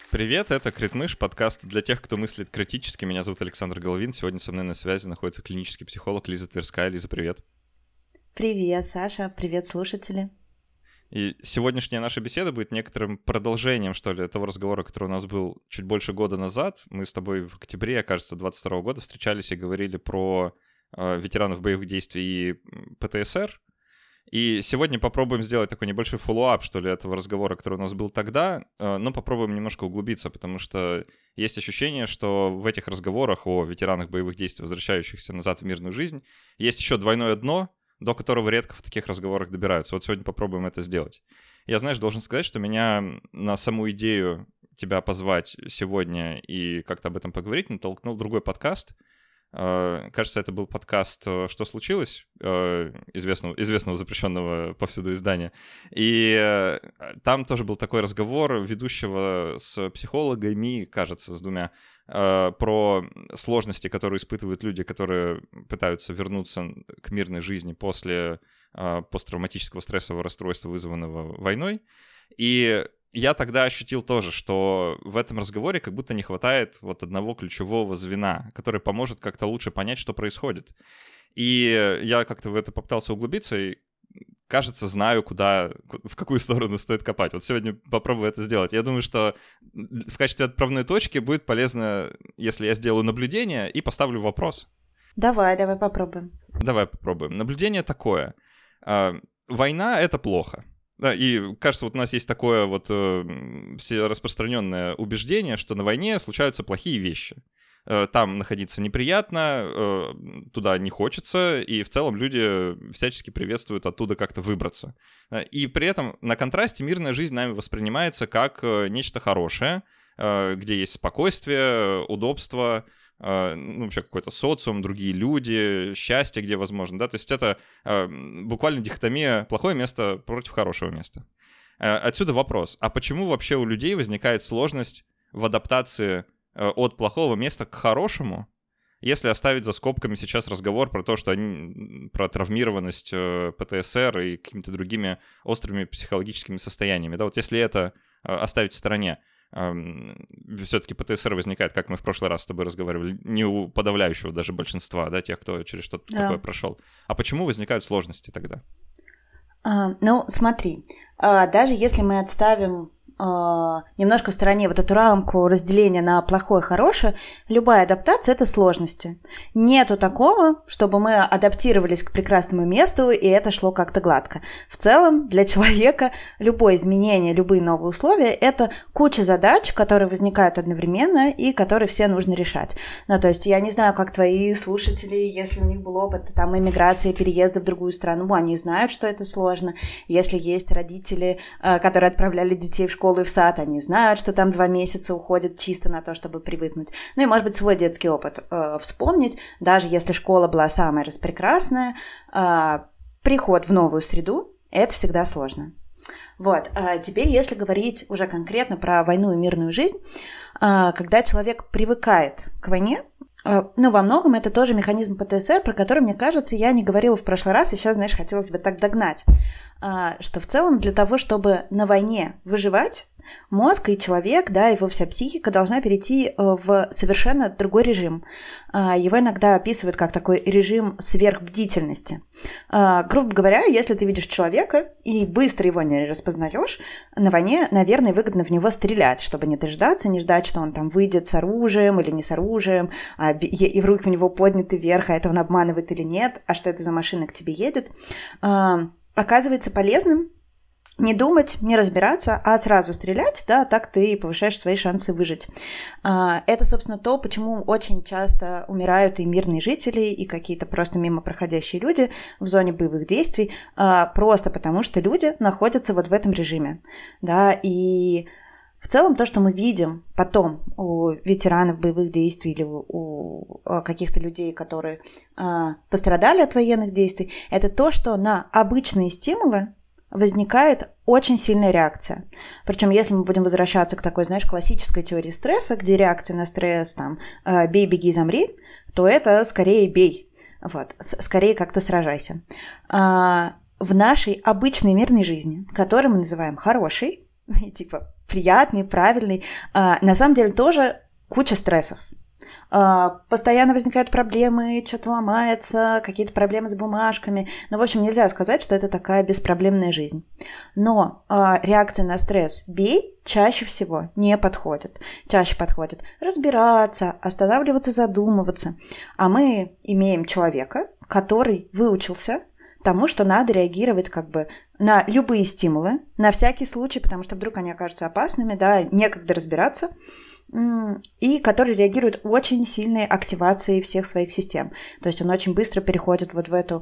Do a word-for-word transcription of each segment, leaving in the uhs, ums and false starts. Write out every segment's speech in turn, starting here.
Привет, это Критмыш, подкаст для тех, кто мыслит критически. Меня зовут Александр Головин. Сегодня со мной на связи находится клинический психолог Лиза Тверская. Лиза, привет. Привет, Саша. Привет, слушатели. И сегодняшняя наша беседа будет некоторым продолжением, что ли, того разговора, который у нас был чуть больше года назад. Мы с тобой в октябре, кажется, двадцать второго года встречались и говорили про э, ветеранов боевых действий и ПТСР. И сегодня попробуем сделать такой небольшой фоллоуап, что ли, этого разговора, который у нас был тогда, но попробуем немножко углубиться, потому что есть ощущение, что в этих разговорах о ветеранах боевых действий, возвращающихся назад в мирную жизнь, есть еще двойное дно, до которого редко в таких разговорах добираются. Вот сегодня попробуем это сделать. Я, знаешь, должен сказать, что меня на саму идею тебя позвать сегодня и как-то об этом поговорить натолкнул другой подкаст. Кажется, это был подкаст «Что случилось?» известного, известного запрещенного повсюду издания. И там тоже был такой разговор ведущего с психологами, кажется, с двумя, про сложности, которые испытывают люди, которые пытаются вернуться к мирной жизни после посттравматического стрессового расстройства, вызванного войной. И я тогда ощутил тоже, что в этом разговоре как будто не хватает вот одного ключевого звена, который поможет как-то лучше понять, что происходит. И я как-то в это попытался углубиться и, кажется, знаю, куда, в какую сторону стоит копать. Вот сегодня попробую это сделать. Я думаю, что в качестве отправной точки будет полезно, если я сделаю наблюдение и поставлю вопрос. Давай, давай попробуем. Давай попробуем. Наблюдение такое. Война — это плохо. Да, и кажется, вот у нас есть такое вот э, все распространенное убеждение, что на войне случаются плохие вещи. Э, там находиться неприятно, э, туда не хочется, и в целом люди всячески приветствуют оттуда как-то выбраться. Э, и при этом на контрасте мирная жизнь нами воспринимается как э, нечто хорошее, э, где есть спокойствие, удобство, ну, вообще какой-то социум, другие люди, счастье, где возможно, да, то есть это э, буквально дихотомия плохое место против хорошего места. Э, отсюда вопрос, а почему вообще у людей возникает сложность в адаптации э, от плохого места к хорошему, если оставить за скобками сейчас разговор про то, что они, про травмированность э, ПТСР и какими-то другими острыми психологическими состояниями, да, вот если это э, оставить в стороне, все-таки ПТСР возникает, как мы в прошлый раз с тобой разговаривали, не у подавляющего даже большинства, да, тех, кто через что-то да. такое прошел. А почему возникают сложности тогда? А, ну, смотри, а, даже если мы отставим а, немножко в стороне вот эту рамку разделения на плохое и хорошее, любая адаптация – это сложности. Нету такого, чтобы мы адаптировались к прекрасному месту, и это шло как-то гладко. В целом, для человека любое изменение, любые новые условия – это куча задач, которые возникают одновременно и которые все нужно решать. Ну, то есть я не знаю, как твои слушатели, если у них был опыт там эмиграции, переезда в другую страну, они знают, что это сложно. Если есть родители, которые отправляли детей в школу, и в сад, они знают, что там два месяца уходит чисто на то, чтобы привыкнуть. Ну и, может быть, свой детский опыт э, вспомнить, даже если школа была самая распрекрасная, э, приход в новую среду – это всегда сложно. Вот, а теперь, если говорить уже конкретно про войну и мирную жизнь, э, когда человек привыкает к войне, ну, во многом это тоже механизм ПТСР, про который, мне кажется, я не говорила в прошлый раз, и сейчас, знаешь, хотелось бы так догнать, что в целом для того, чтобы на войне выживать, мозг и человек, да, его вся психика должна перейти в совершенно другой режим. Его иногда описывают как такой режим сверхбдительности. Грубо говоря, если ты видишь человека и быстро его не распознаешь, на войне, наверное, выгодно в него стрелять, чтобы не дождаться, не ждать, что он там выйдет с оружием или не с оружием, и руки у него подняты вверх, а это он обманывает или нет, а что это за машина к тебе едет. Оказывается полезным не думать, не разбираться, а сразу стрелять, да, так ты повышаешь свои шансы выжить. Это, собственно, то, почему очень часто умирают и мирные жители, и какие-то просто мимо проходящие люди в зоне боевых действий, просто потому что люди находятся вот в этом режиме, да, и в целом то, что мы видим потом у ветеранов боевых действий или у каких-то людей, которые пострадали от военных действий, это то, что на обычные стимулы возникает очень сильная реакция. Причем, если мы будем возвращаться к такой, знаешь, классической теории стресса, где реакция на стресс там «бей, беги, замри», то это скорее «бей», вот, скорее как-то сражайся. В нашей обычной мирной жизни, которую мы называем хорошей, и типа приятный, правильный. А, на самом деле тоже куча стрессов. А, постоянно возникают проблемы, что-то ломается, какие-то проблемы с бумажками. Ну, в общем, нельзя сказать, что это такая беспроблемная жизнь. Но а, реакция на стресс «бей» чаще всего не подходит. Чаще подходит разбираться, останавливаться, задумываться. А мы имеем человека, который выучился тому, что надо реагировать как бы на любые стимулы, на всякий случай, потому что вдруг они окажутся опасными, да, некогда разбираться, и который реагирует очень сильной активацией всех своих систем. То есть он очень быстро переходит вот в эту,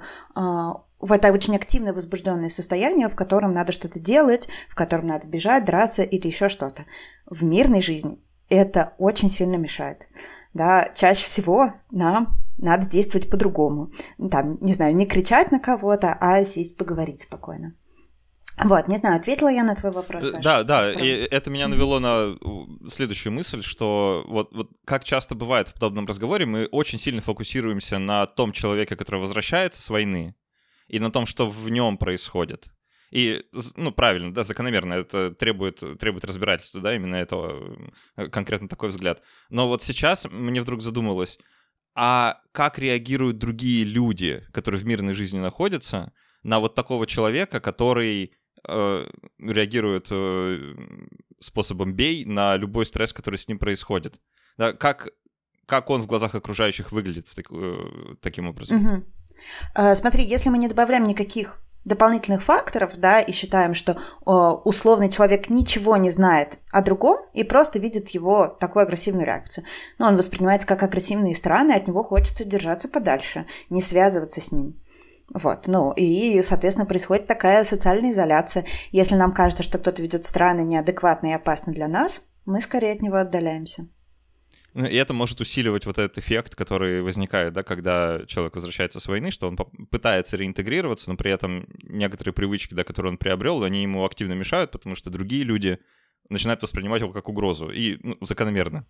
в это очень активное возбужденное состояние, в котором надо что-то делать, в котором надо бежать, драться или еще что-то. В мирной жизни это очень сильно мешает. Да, чаще всего нам надо действовать по-другому. Там, не знаю, не кричать на кого-то, а сесть поговорить спокойно. Вот, не знаю, ответила я на твой вопрос, Саша? Да, да, Про... и это меня навело на следующую мысль, что вот, вот как часто бывает в подобном разговоре, мы очень сильно фокусируемся на том человеке, который возвращается с войны, и на том, что в нем происходит. И, ну, правильно, да, закономерно, это требует, требует разбирательства, да, именно этого, конкретно такой взгляд. Но вот сейчас мне вдруг задумалось, а как реагируют другие люди, которые в мирной жизни находятся, на вот такого человека, который э, реагирует э, способом «бей» на любой стресс, который с ним происходит? Да, как, как он в глазах окружающих выглядит так, э, таким образом? Угу. А, смотри, если мы не добавляем никаких дополнительных факторов, да, и считаем, что о, условный человек ничего не знает о другом и просто видит его такую агрессивную реакцию. Но он воспринимается как агрессивный и странный, от него хочется держаться подальше, не связываться с ним. Вот, ну, и, соответственно, происходит такая социальная изоляция. Если нам кажется, что кто-то ведет странно, неадекватно и опасно для нас, мы скорее от него отдаляемся. И это может усиливать вот этот эффект, который возникает, да, когда человек возвращается с войны, что он пытается реинтегрироваться, но при этом некоторые привычки, да, которые он приобрел, они ему активно мешают, потому что другие люди начинают воспринимать его как угрозу. И ну, закономерно.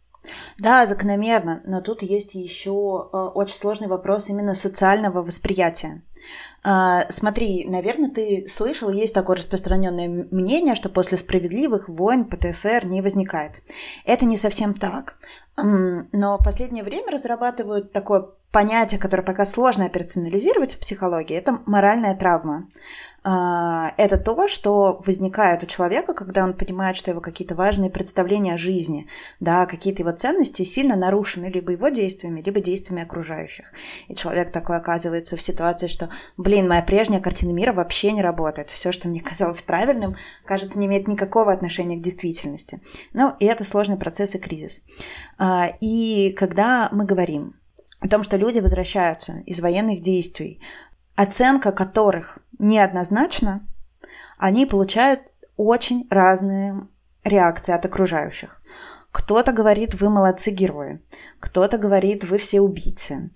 Да, закономерно, но тут есть еще очень сложный вопрос именно социального восприятия. Смотри, наверное, ты слышал, есть такое распространенное мнение, что после справедливых войн ПТСР не возникает. Это не совсем так, но в последнее время разрабатывают такое понятие, которое пока сложно операционализировать в психологии, это моральная травма. Это то, что возникает у человека, когда он понимает, что его какие-то важные представления о жизни, да, какие-то его ценности сильно нарушены либо его действиями, либо действиями окружающих. И человек такой оказывается в ситуации, что, блин, моя прежняя картина мира вообще не работает. Все, что мне казалось правильным, кажется, не имеет никакого отношения к действительности. Ну, и это сложный процесс и кризис. И когда мы говорим о том, что люди возвращаются из военных действий, оценка которых неоднозначна, они получают очень разные реакции от окружающих. Кто-то говорит, вы молодцы герои, кто-то говорит, вы все убийцы,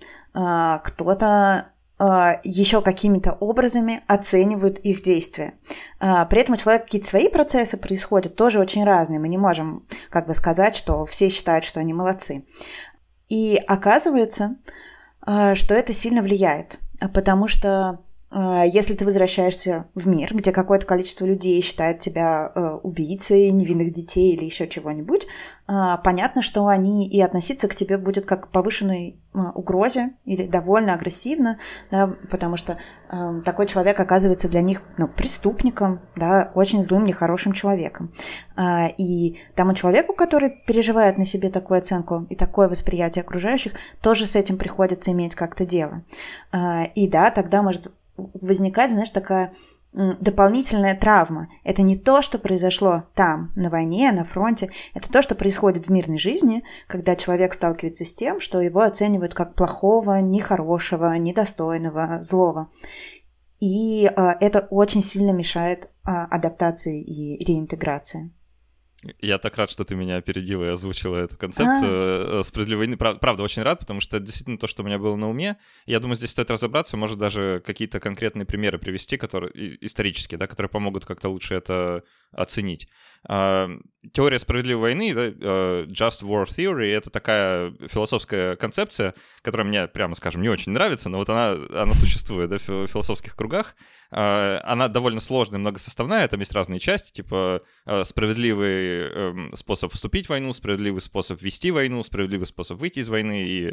кто-то еще какими-то образами оценивают их действия. При этом у человека какие-то свои процессы происходят, тоже очень разные. Мы не можем как бы сказать, что все считают, что они молодцы. И оказывается, что это сильно влияет, потому что если ты возвращаешься в мир, где какое-то количество людей считает тебя э, убийцей невинных детей или еще чего-нибудь, э, понятно, что они и относиться к тебе будут как к повышенной э, угрозе или довольно агрессивно, да, потому что э, такой человек оказывается для них ну, преступником, да, очень злым, нехорошим человеком. Э, и тому человеку, который переживает на себе такую оценку и такое восприятие окружающих, тоже с этим приходится иметь как-то дело. Э, и да, тогда может возникает, знаешь, такая дополнительная травма. Это не то, что произошло там, на войне, на фронте. Это то, что происходит в мирной жизни, когда человек сталкивается с тем, что его оценивают как плохого, нехорошего, недостойного, злого. И а, это очень сильно мешает а, адаптации и реинтеграции. Я так рад, что ты меня опередила и озвучила эту концепцию а. справедливой войны. Правда, правда, очень рад, потому что это действительно то, что у меня было на уме. Я думаю, здесь стоит разобраться, может даже какие-то конкретные примеры привести, которые исторические, да, которые помогут как-то лучше это оценить. Теория справедливой войны, да, Just War Theory, это такая философская концепция, которая мне, прямо скажем, не очень нравится, но вот она, она существует, да, в философских кругах. Она довольно сложная, многосоставная, там есть разные части, типа справедливый способ вступить в войну, справедливый способ вести войну, справедливый способ выйти из войны и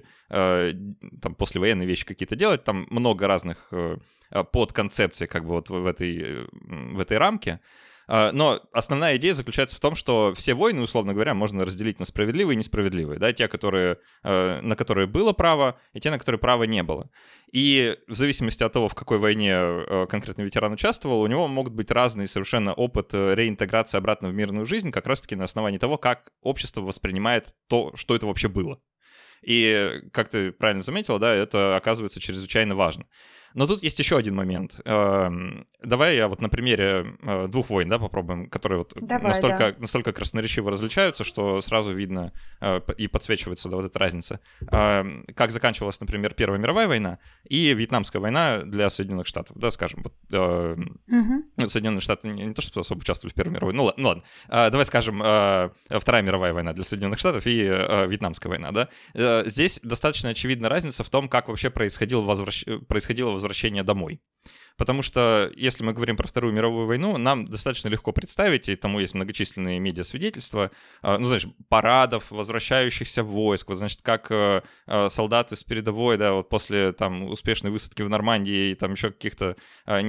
там послевоенные вещи какие-то делать. Там много разных подконцепций как бы вот в этой, в этой рамке. Но основная идея заключается в том, что все войны, условно говоря, можно разделить на справедливые и несправедливые, да, те, которые, на которые было право, и те, на которые права не было. И в зависимости от того, в какой войне конкретный ветеран участвовал, у него могут быть разные совершенно опыт реинтеграции обратно в мирную жизнь, как раз-таки на основании того, как общество воспринимает то, что это вообще было. И, как ты правильно заметила, да, это оказывается чрезвычайно важно. Но тут есть еще один момент. Давай я вот на примере двух войн, да, попробуем, которые вот Давай, настолько, да. настолько красноречиво различаются, что сразу видно и подсвечивается, да, вот эта разница. Как заканчивалась, например, Первая мировая война и Вьетнамская война для Соединенных Штатов, да, скажем. Вот, угу. Соединенные Штаты не, не то, что особо участвовали в Первой мировой, ну ладно, ну, ладно. Давай скажем Вторая мировая война для Соединенных Штатов и Вьетнамская война, да. Здесь достаточно очевидна разница в том, как вообще происходило, возвращ... происходило возвращение домой. Потому что, если мы говорим про Вторую мировую войну, нам достаточно легко представить, и тому есть многочисленные медиасвидетельства, ну, знаешь, парадов, возвращающихся войск, вот, значит, как солдаты с передовой, да, вот после там успешной высадки в Нормандии и там еще каких-то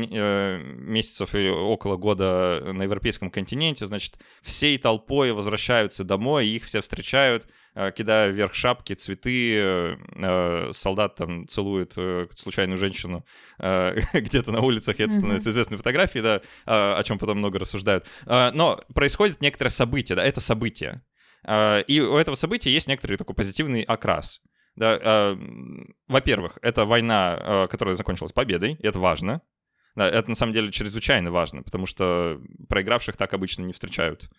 месяцев или около года на европейском континенте, значит, всей толпой возвращаются домой, их все встречают, кидая вверх шапки, цветы, солдат там целует случайную женщину где-то на улицах, и это становится известной фотографией, да, о чем потом много рассуждают. Но происходит некоторое событие, да, это событие. И у этого события есть некоторый такой позитивный окрас. Да, во-первых, это война, которая закончилась победой, и это важно. Да, это на самом деле чрезвычайно важно, потому что проигравших так обычно не встречают.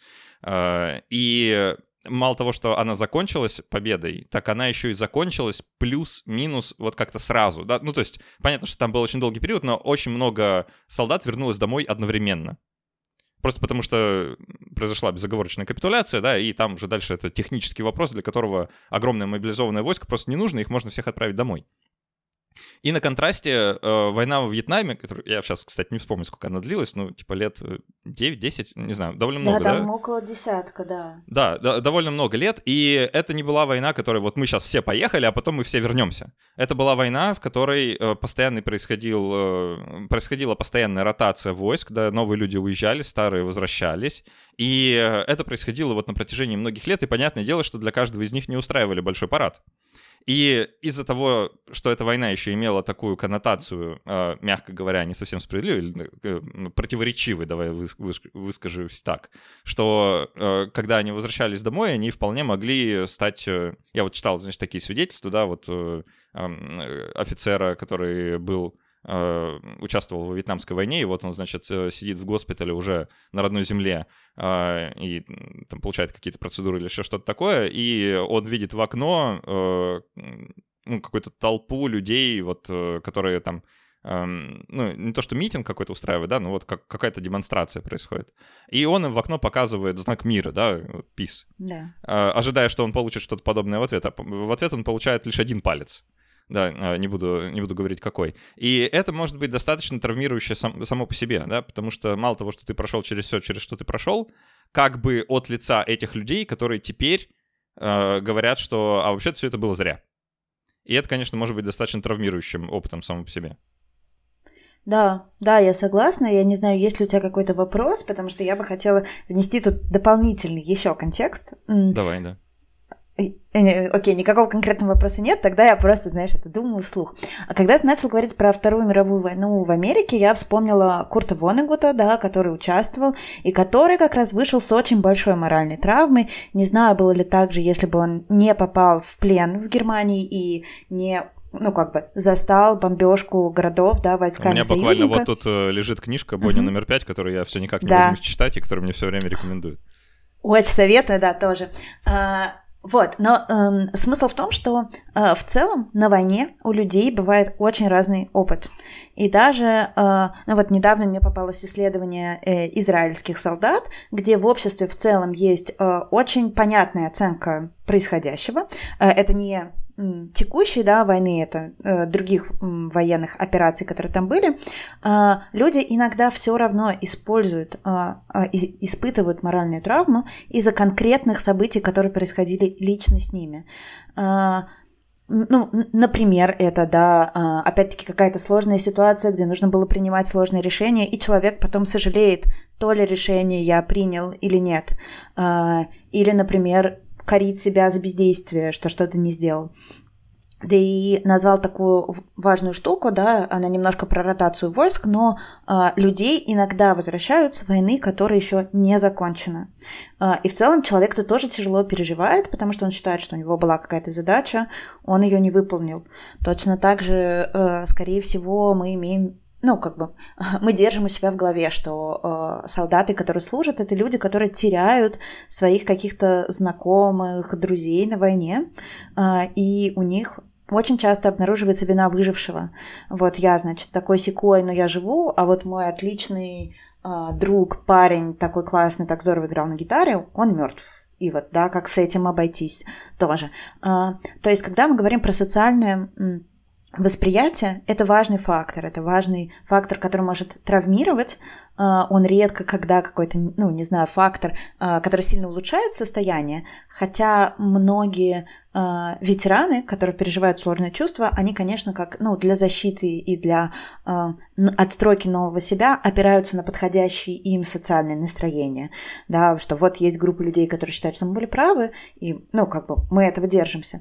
И мало того, что она закончилась победой, так она еще и закончилась плюс-минус вот как-то сразу. Да? Ну, то есть, понятно, что там был очень долгий период, но очень много солдат вернулось домой одновременно. Просто потому что произошла безоговорочная капитуляция, да, и там уже дальше это технический вопрос, для которого огромное мобилизованное войско просто не нужно, их можно всех отправить домой. И на контрасте э, война во Вьетнаме, которую я сейчас, кстати, не вспомню, сколько она длилась, ну, типа лет девять-десять, не знаю, довольно много, да? Да, там около десятка, да. Да, да, довольно много лет, и это не была война, которая вот мы сейчас все поехали, а потом мы все вернемся. Это была война, в которой э, постоянно происходил, э, происходила постоянная ротация войск, да, новые люди уезжали, старые возвращались, и э, это происходило вот на протяжении многих лет, и понятное дело, что для каждого из них не устраивали большой парад. И из-за того, что эта война еще имела такую коннотацию, э, мягко говоря, не совсем справедливой, э, противоречивой, давай выскажусь так, что э, когда они возвращались домой, они вполне могли стать... Э, я вот читал, значит, такие свидетельства, да, вот э, э, офицера, который был... участвовал во Вьетнамской войне, и вот он, значит, сидит в госпитале уже на родной земле и там получает какие-то процедуры или еще что-то такое, и он видит в окно ну, какую-то толпу людей, вот, которые там, ну, не то что митинг какой-то устраивает, да, но вот как, какая-то демонстрация происходит. И он им в окно показывает знак мира, да, peace, да. Ожидая, что он получит что-то подобное в ответ, а в ответ он получает лишь один палец. Да, не буду, не буду говорить какой. И это может быть достаточно травмирующее сам, само по себе, да, потому что мало того, что ты прошел через все, через что ты прошел, как бы от лица этих людей, которые теперь э, говорят, что а вообще-то все это было зря. И это, конечно, может быть достаточно травмирующим опытом само по себе. Да, да, я согласна. Я не знаю, есть ли у тебя какой-то вопрос, потому что я бы хотела внести тут дополнительный еще контекст. Давай, да. Окей, никакого конкретного вопроса нет, тогда я просто, знаешь, это думаю вслух. А когда ты начал говорить про Вторую мировую войну в Америке, я вспомнила Курта Воннегута, да, который участвовал, и который как раз вышел с очень большой моральной травмой. Не знаю, было ли так же, если бы он не попал в плен в Германии и не... ну, как бы, застал бомбежку городов, да, войсками союзника. У меня буквально вот тут лежит книжка «Бонни uh-huh. номер пять», которую я все никак не да. возьмусь читать, и которую мне все время рекомендуют. Очень советую, да, тоже. А, вот, но э, смысл в том, что э, в целом на войне у людей бывает очень разный опыт. И даже, э, ну вот недавно мне попалось исследование э, израильских солдат, где в обществе в целом есть э, очень понятная оценка происходящего. Э, это не текущей, да, войны, это э, других м, военных операций, которые там были, э, люди иногда все равно используют, э, э, испытывают моральную травму из-за конкретных событий, которые происходили лично с ними. Э, ну, например, это, да, опять-таки какая-то сложная ситуация, где нужно было принимать сложные решения, и человек потом сожалеет, то ли решение я принял или нет. Э, или, например, корить себя за бездействие, что что-то не сделал. Да и назвал такую важную штуку, да, она немножко про ротацию войск, но э, людей иногда возвращают с войны, которая еще не закончена. Э, и в целом человек-то тоже тяжело переживает, потому что он считает, что у него была какая-то задача, он ее не выполнил. Точно так же, э, скорее всего, мы имеем Ну, как бы, мы держим у себя в голове, что э, солдаты, которые служат, это люди, которые теряют своих каких-то знакомых, друзей на войне, э, и у них очень часто обнаруживается вина выжившего. Вот я, значит, такой-сякой, но я живу, а вот мой отличный э, друг, парень, такой классный, так здорово играл на гитаре, он мертв. И вот, да, как с этим обойтись тоже. Э, то есть, когда мы говорим про социальное восприятие — это важный фактор, это важный фактор, который может травмировать. Он редко, когда какой-то, ну, не знаю, фактор, который сильно улучшает состояние, хотя многие ветераны, которые переживают сложные чувства, они, конечно, как, ну, для защиты и для отстройки нового себя опираются на подходящие им социальные настроения, да, что вот есть группа людей, которые считают, что мы были правы, и, ну, как бы мы этого держимся.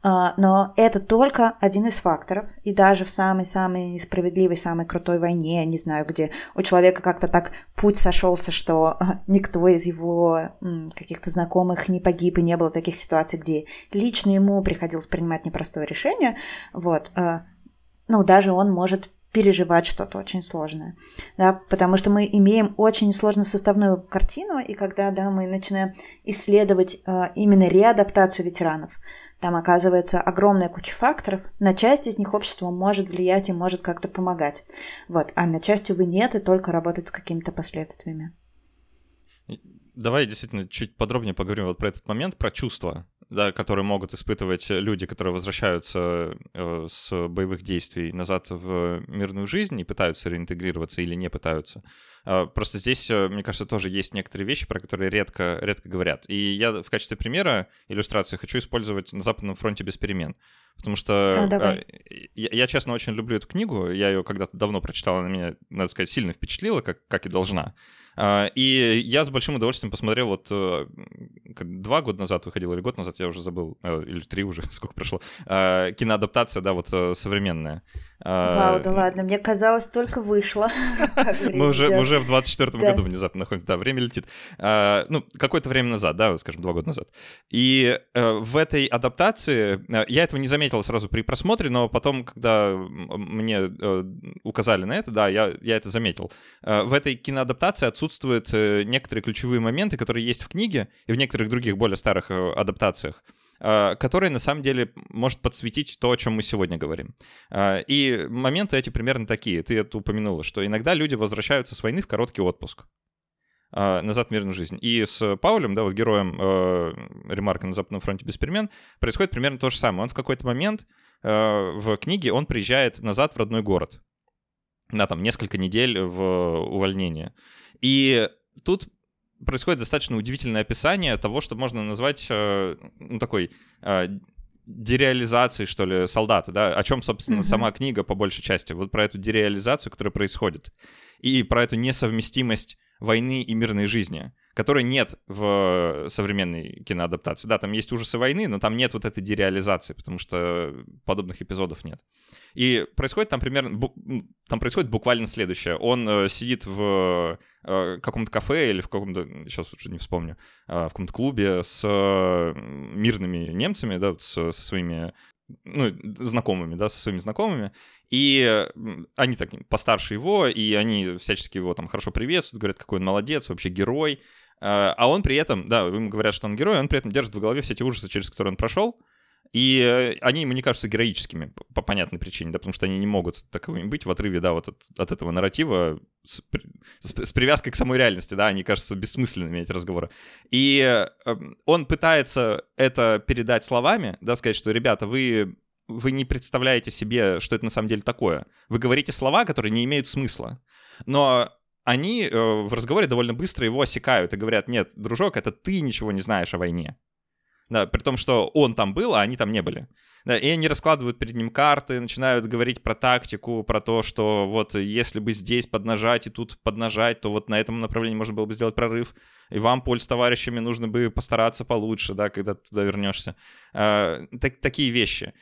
Но это только один из факторов, и даже в самой-самой несправедливой, самой крутой войне, не знаю, где у человека как-то так путь сошелся, что никто из его каких-то знакомых не погиб, и не было таких ситуаций, где лично ему приходилось принимать непростое решение, вот, ну, даже он может переживать что-то очень сложное, да, потому что мы имеем очень сложную составную картину, и когда, да, мы начинаем исследовать э, именно реадаптацию ветеранов, там оказывается огромная куча факторов, на часть из них общество может влиять и может как-то помогать, вот, а на часть, увы, нет, и только работать с какими-то последствиями. Давай действительно чуть подробнее поговорим вот про этот момент, про чувства, да, которые могут испытывать люди, которые возвращаются э, с боевых действий назад в мирную жизнь и пытаются реинтегрироваться или не пытаются. Э, просто здесь, э, мне кажется, тоже есть некоторые вещи, про которые редко, редко говорят. И я в качестве примера иллюстрации хочу использовать «На Западном фронте без перемен». Потому что а, э, я, я, честно, очень люблю эту книгу. Я ее когда-то давно прочитал, она меня, надо сказать, сильно впечатлила, как, как и должна. И я с большим удовольствием посмотрел, вот два года назад выходил, или год назад, я уже забыл, или три уже, сколько прошло, киноадаптация, да, вот современная. Вау, да ладно, мне казалось, только вышло. Мы уже, мы уже в двадцать четвёртом году внезапно находимся, да, время летит. Ну, какое-то время назад, да, скажем, два года назад. И в этой адаптации, я этого не заметил сразу при просмотре, но потом, когда мне указали на это, да, я, я это заметил. В этой киноадаптации отсутствуют некоторые ключевые моменты, которые есть в книге и в некоторых других более старых адаптациях, которые на самом деле может подсветить то, о чем мы сегодня говорим. И моменты эти примерно такие. Ты это упомянула, что иногда люди возвращаются с войны в короткий отпуск назад в мирную жизнь. И с Паулем, да, вот героем «Ремарка на Западном фронте без перемен», происходит примерно то же самое. Он в какой-то момент в книге, он приезжает назад в родной город на там несколько недель в увольнение. И тут происходит достаточно удивительное описание того, что можно назвать, ну, такой дереализацией, что ли, солдата, да, о чем, собственно, mm-hmm. сама книга по большей части, вот про эту дереализацию, которая происходит, и про эту несовместимость войны и мирной жизни, которой нет в современной киноадаптации. Да, там есть ужасы войны, но там нет вот этой дереализации, потому что подобных эпизодов нет. И происходит там примерно, там происходит буквально следующее. Он э, сидит в э, каком-то кафе или в каком-то, сейчас уже не вспомню, э, в каком-то клубе с э, мирными немцами, да, с, со своими, ну, знакомыми, да, со своими знакомыми, и они так постарше его, и они всячески его там хорошо приветствуют, говорят, какой он молодец, вообще герой. А он при этом, да, ему говорят, что он герой, он при этом держит в голове все эти ужасы, через которые он прошел, и они ему не кажутся героическими по понятной причине, да, потому что они не могут таковыми быть в отрыве, да, вот от, от этого нарратива с, с, с привязкой к самой реальности, да, они кажутся бессмысленными, эти разговоры. И он пытается это передать словами, да, сказать, что, ребята, вы, вы не представляете себе, что это на самом деле такое. Вы говорите слова, которые не имеют смысла, но они э, в разговоре довольно быстро его осекают и говорят: нет, дружок, это ты ничего не знаешь о войне. Да, при том, что он там был, а они там не были. Да, и они раскладывают перед ним карты, начинают говорить про тактику, про то, что вот если бы здесь поднажать и тут поднажать, то вот на этом направлении можно было бы сделать прорыв, и вам, Поль, с товарищами нужно бы постараться получше, да, когда ты туда вернешься. А, так, такие вещи.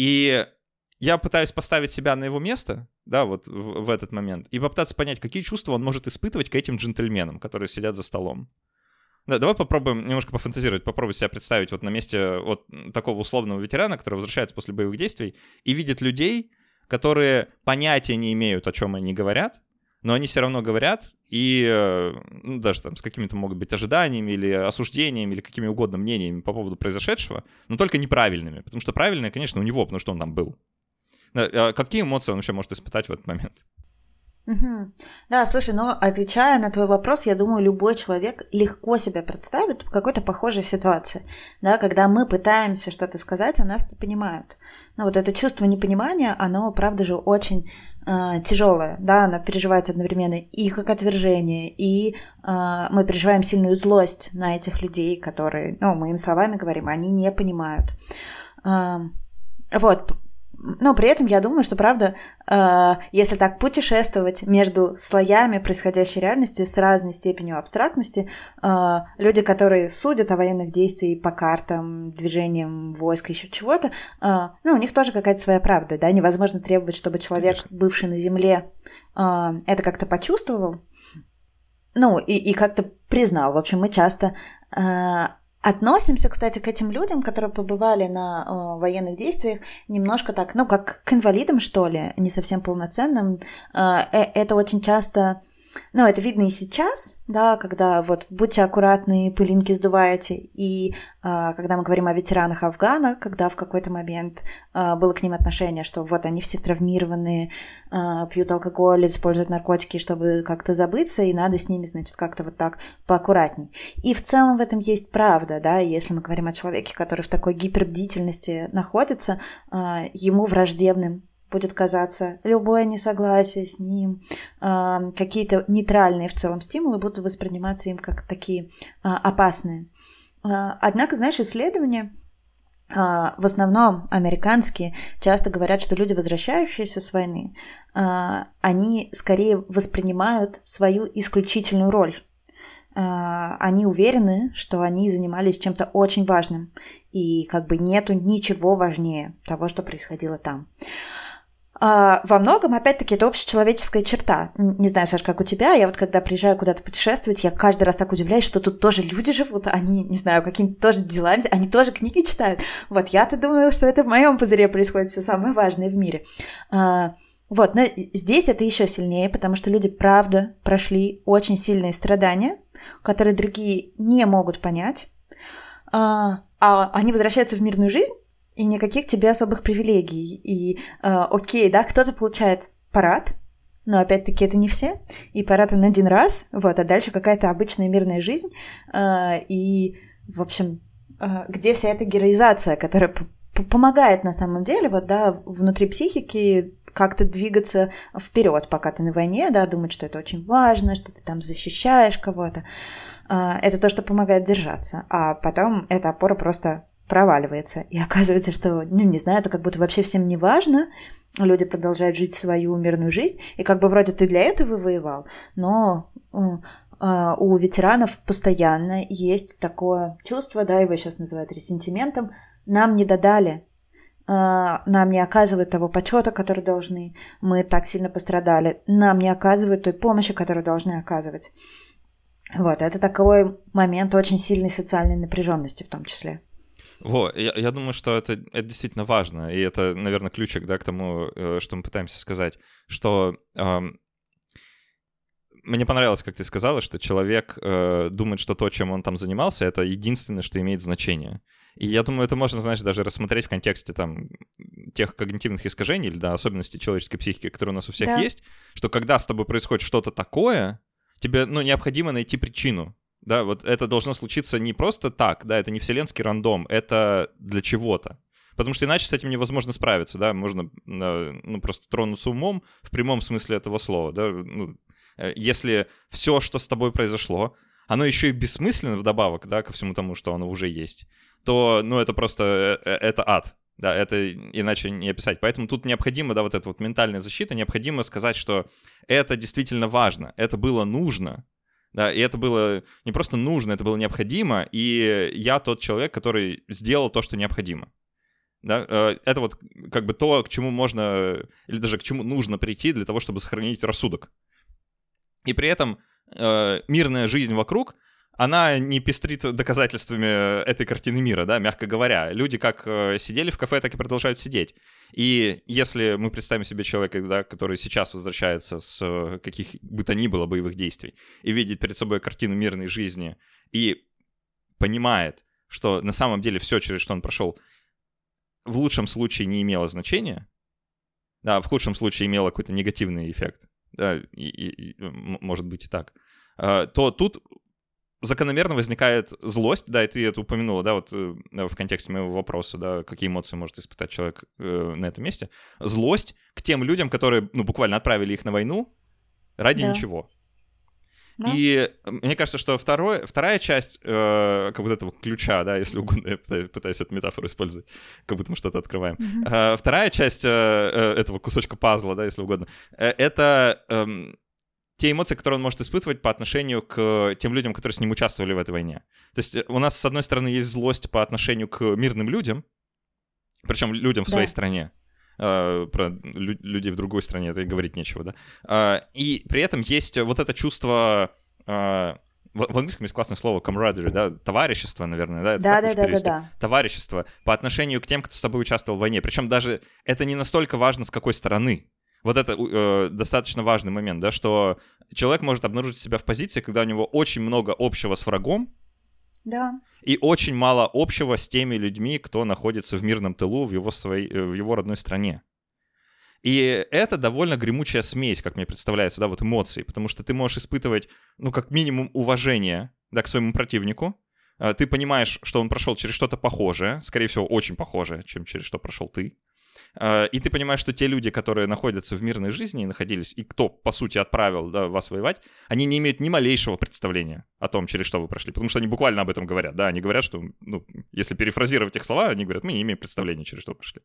И я пытаюсь поставить себя на его место, да, вот в, в этот момент, и попытаться понять, какие чувства он может испытывать к этим джентльменам, которые сидят за столом. Да, давай попробуем немножко пофантазировать, попробуй себя представить вот на месте вот такого условного ветерана, который возвращается после боевых действий и видит людей, которые понятия не имеют, о чем они говорят, но они все равно говорят, и ну, даже там с какими-то могут быть ожиданиями или осуждениями, или какими угодно мнениями по поводу произошедшего, но только неправильными, потому что правильные, конечно, у него, потому что он там был. Да, какие эмоции он вообще может испытать в этот момент? Угу. Да, слушай, но отвечая на твой вопрос, я думаю, любой человек легко себя представит в какой-то похожей ситуации, да, когда мы пытаемся что-то сказать, а нас не понимают. Но вот это чувство непонимания, оно, правда же, очень э, тяжелое, да, оно переживается одновременно и как отвержение, и э, мы переживаем сильную злость на этих людей, которые, ну, мы им словами говорим, они не понимают. Э, вот. Но при этом я думаю, что, правда, э, если так путешествовать между слоями происходящей реальности с разной степенью абстрактности, э, люди, которые судят о военных действиях по картам, движениям войск, еще чего-то, э, ну, у них тоже какая-то своя правда, да, невозможно требовать, чтобы человек, Конечно. бывший на земле, э, это как-то почувствовал, ну, и, и как-то признал. В общем, мы часто... Э, Относимся, кстати, к этим людям, которые побывали на э, военных действиях, немножко так, ну, как к инвалидам, что ли, не совсем полноценным. Э, это очень часто, ну, это видно и сейчас, да, когда вот будьте аккуратны, пылинки сдуваете, и э, когда мы говорим о ветеранах Афгана, когда в какой-то момент э, было к ним отношение, что вот они все травмированные, э, пьют алкоголь, используют наркотики, чтобы как-то забыться, и надо с ними, значит, как-то вот так поаккуратней. И в целом в этом есть правда, да, если мы говорим о человеке, который в такой гипербдительности находится, э, ему враждебным будет казаться любое несогласие с ним, э, какие-то нейтральные в целом стимулы будут восприниматься им как такие э, опасные. Э, однако, знаешь, исследования, э, в основном американские, часто говорят, что люди, возвращающиеся с войны, э, они скорее воспринимают свою исключительную роль. Э, они уверены, что они занимались чем-то очень важным, и как бы нету ничего важнее того, что происходило там. Во многом, опять-таки, это общечеловеческая черта. Не знаю, Саш, как у тебя, я вот когда приезжаю куда-то путешествовать, я каждый раз так удивляюсь, что тут тоже люди живут, они, не знаю, какими-то тоже делами, они тоже книги читают. Вот я-то думаю, что это в моем пузыре происходит все самое важное в мире. Вот, но здесь это еще сильнее, потому что люди, правда, прошли очень сильные страдания, которые другие не могут понять, а они возвращаются в мирную жизнь, и никаких тебе особых привилегий. И э, окей, да, кто-то получает парад, но опять-таки это не все. И парад он один раз, вот, а дальше какая-то обычная мирная жизнь. Э, и, в общем, э, где вся эта героизация, которая п- помогает на самом деле, вот, да, внутри психики как-то двигаться вперед, пока ты на войне, да, думать, что это очень важно, что ты там защищаешь кого-то. Э, это то, что помогает держаться. А потом эта опора просто проваливается. И оказывается, что, ну, не знаю, это как будто вообще всем не важно. Люди продолжают жить свою мирную жизнь. И как бы вроде ты для этого воевал, но э, у ветеранов постоянно есть такое чувство, да, его сейчас называют ресентиментом, нам не додали, э, нам не оказывают того почета, который должны, мы так сильно пострадали, нам не оказывают той помощи, которую должны оказывать. Вот, это такой момент очень сильной социальной напряженности в том числе. Во, я, я думаю, что это, это действительно важно, и это, наверное, ключик, да, к тому, что мы пытаемся сказать, что э, мне понравилось, как ты сказала, что человек э, думает, что то, чем он там занимался, это единственное, что имеет значение. И я думаю, это можно, знаешь, даже рассмотреть в контексте там тех когнитивных искажений или, да, особенностей человеческой психики, которые у нас у всех да. есть, что когда с тобой происходит что-то такое, тебе, ну, необходимо найти причину. Да, вот это должно случиться не просто так, да, это не вселенский рандом, это для чего-то. Потому что иначе с этим невозможно справиться, да, можно, ну, просто тронуться умом в прямом смысле этого слова, да, ну, если все, что с тобой произошло, оно еще и бессмысленно вдобавок, да, ко всему тому, что оно уже есть, то, ну, это просто, это ад, да, это иначе не описать. Поэтому тут необходимо, да, вот эта вот ментальная защита, необходимо сказать, что это действительно важно, это было нужно, да, и это было не просто нужно, это было необходимо, и я тот человек, который сделал то, что необходимо. Да, это вот как бы то, к чему можно, или даже к чему нужно прийти для того, чтобы сохранить рассудок. И при этом э, мирная жизнь вокруг, она не пестрит доказательствами этой картины мира, да, мягко говоря. Люди как э, сидели в кафе, так и продолжают сидеть. И если мы представим себе человека, да, который сейчас возвращается с каких бы то ни было боевых действий и видит перед собой картину мирной жизни и понимает, что на самом деле все, через что он прошел, в лучшем случае не имело значения, да, в худшем случае имело какой-то негативный эффект, да, и, и, и, может быть и так, то тут закономерно возникает злость, да, и ты это упомянула, да, вот в контексте моего вопроса, да, какие эмоции может испытать человек на этом месте. Злость к тем людям, которые, ну, буквально отправили их на войну ради да. ничего. Да. И мне кажется, что второй, вторая часть э, как вот этого ключа, да, если угодно, я пытаюсь, пытаюсь эту метафору использовать, как будто мы что-то открываем. Mm-hmm. Э, вторая часть э, этого кусочка пазла, да, если угодно, э, это э, те эмоции, которые он может испытывать по отношению к тем людям, которые с ним участвовали в этой войне. То есть у нас, с одной стороны, есть злость по отношению к мирным людям, причем людям в да. своей стране. Uh, про лю- людей в другой стране это и говорить нечего, да. Uh, и при этом есть вот это чувство, uh, в, в английском есть классное слово camaraderie, да, товарищество, наверное, да, это да, да, да, да, да. Товарищество по отношению к тем, кто с тобой участвовал в войне. Причем даже это не настолько важно, с какой стороны. Вот это uh, достаточно важный момент, да, что человек может обнаружить себя в позиции, когда у него очень много общего с врагом, да. и очень мало общего с теми людьми, кто находится в мирном тылу в его, своей, в его родной стране. И это довольно гремучая смесь, как мне представляется, да, вот эмоций, потому что ты можешь испытывать, ну, как минимум, уважение, да, к своему противнику. Ты понимаешь, что он прошел через что-то похожее, скорее всего, очень похожее, чем через что прошел ты. И ты понимаешь, что те люди, которые находятся в мирной жизни и находились, и кто, по сути, отправил, да, вас воевать, они не имеют ни малейшего представления о том, через что вы прошли, потому что они буквально об этом говорят, да, они говорят, что, ну, если перефразировать их слова, они говорят, мы не имеем представления, через что вы прошли.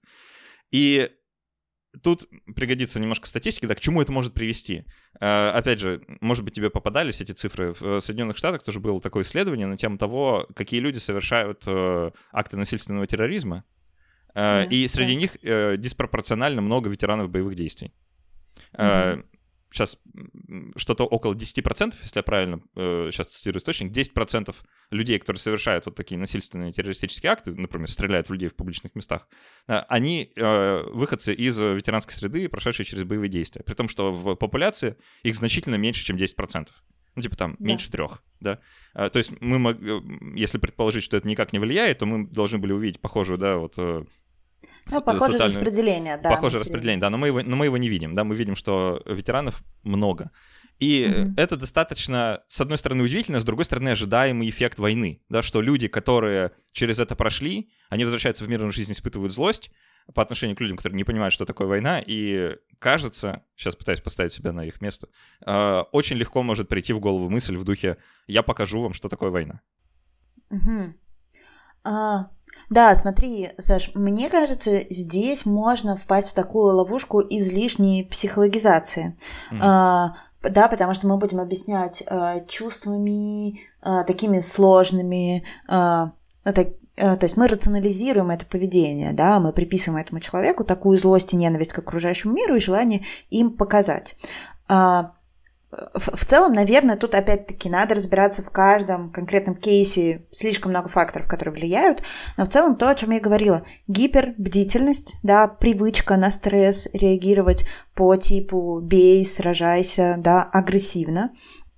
И тут пригодится немножко статистики, да, к чему это может привести. Опять же, может быть, тебе попадались эти цифры. В Соединенных Штатах тоже было такое исследование на тему того, какие люди совершают акты насильственного терроризма. Uh, и среди да. них uh, диспропорционально много ветеранов боевых действий. Uh, mm-hmm. Сейчас что-то около десять процентов, если я правильно uh, сейчас цитирую источник, десять процентов людей, которые совершают вот такие насильственные террористические акты, например, стреляют в людей в публичных местах, uh, они uh, выходцы из ветеранской среды, прошедшие через боевые действия. При том, что в популяции их значительно меньше, чем десять процентов. Ну, типа там, да. меньше трех, да. А, то есть мы, мог... если предположить, что это никак не влияет, то мы должны были увидеть похожую, да, вот... Ну, похожее социальную... распределение, да. Похожее распределение, да, но мы, его, но мы его не видим, да, мы видим, что ветеранов много. И mm-hmm. это достаточно, с одной стороны, удивительно, с другой стороны, ожидаемый эффект войны, да, что люди, которые через это прошли, они возвращаются в мирную жизнь, испытывают злость по отношению к людям, которые не понимают, что такое война, и кажется, сейчас пытаюсь поставить себя на их место, э, очень легко может прийти в голову мысль в духе «я покажу вам, что такое война». Mm-hmm. А, да, смотри, Саш, мне кажется, здесь можно впасть в такую ловушку излишней психологизации. Mm-hmm. А, да, потому что мы будем объяснять а, чувствами а, такими сложными, а, ну, так, а, то есть мы рационализируем это поведение, да, мы приписываем этому человеку такую злость и ненависть к окружающему миру и желание им показать. А, в, в целом, наверное, тут опять-таки надо разбираться в каждом конкретном кейсе, слишком много факторов, которые влияют, но в целом то, о чем я говорила, гипербдительность, да, привычка на стресс реагировать по типу бей, сражайся, да, агрессивно.